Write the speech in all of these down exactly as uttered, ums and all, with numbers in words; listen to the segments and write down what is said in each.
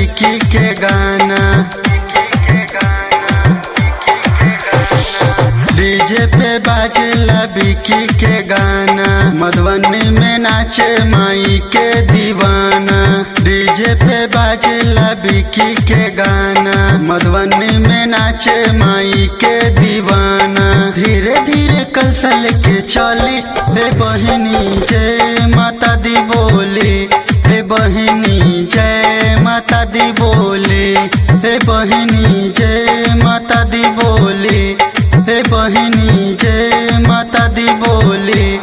बिकी के गाना। डीजे पे बाजेला बिकी के गाना, मधुबनी में नाचे माई के दीवाना। डीजे पे बाजेला बिकी के गाना, मधुबनी में नाचे माई के दीवाना। धीरे धीरे कलशल के चली हे बहिनी जय माता दी बोली, हे बहिनी जय माता दी बोली, हे बहिनी जय माता दी बोली, हे बहिनी जय माता दी बोली।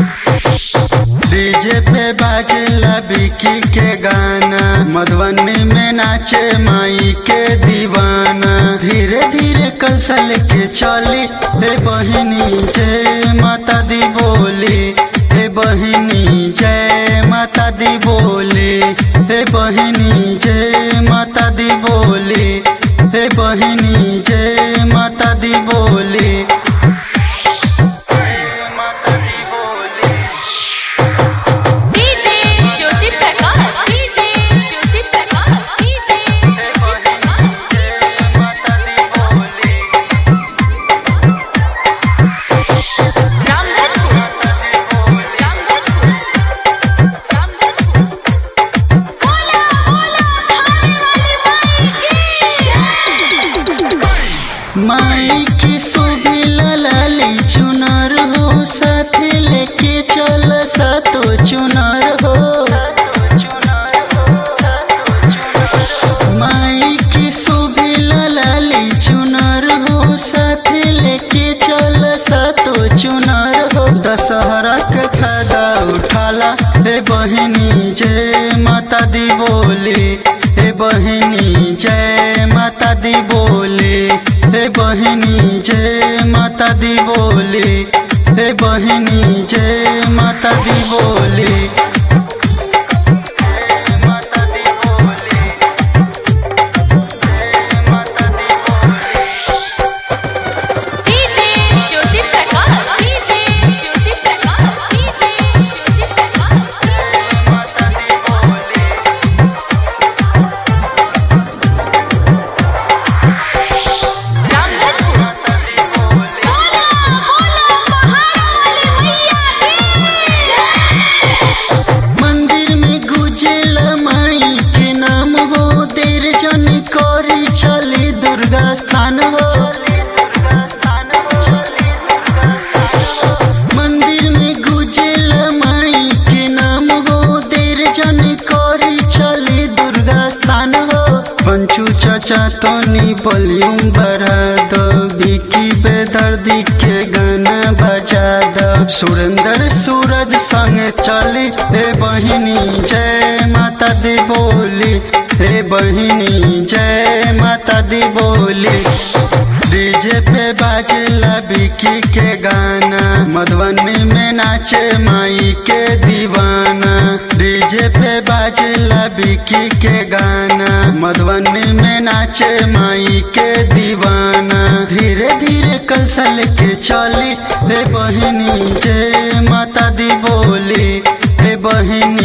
डीजे पे बाजेला बिकी के गाना, मधुबनी में नाचे माई के दीवाना। धीरे धीरे कलशल के चली हे बहिनी जय माता दी बोली, हे बहिनी जय माता दी बोली, हे बहिनी जय माता दी बोली, हे बहिनी जय माता दी बोली। माई की शोभिला लाली चुनर हो, साथ लेके चल सातो चुनर हो। माई की शोभिला लाली चुनर हो, साथ लेके चल सातो चुनर हो। दशहरा के फायदा उठाला हे बहिनी जय माता दी बोली, हे बहिनी जय माता दी बोली, हे बहिनी जय माता दी बोली, हे बहिनी जय माता दी बोली। स्थान हो मंदिर में गुजेल माई के नाम हो, देर जन करी चली दुर्गा स्थान हो। पंचू चाचा तोनी वॉल्यूम बढ़ा दो, बिकी बेदर्दी के गाना बजा दो। सुरेंद्र सूरज संग चली हे बहिनी जय माता दी बोली, हे बहिनी जय माता दी बोली। डीजे पे बाजेला बिकी के गाना, मधुबनी में नाचे माई के दीवाना। डीजे पे बाजेला बिकी के गाना, मधुबनी में नाचे माई के दीवाना। धीरे धीरे कलशल के चली हे बहिनी जय माता दी बोली, हे बहिनी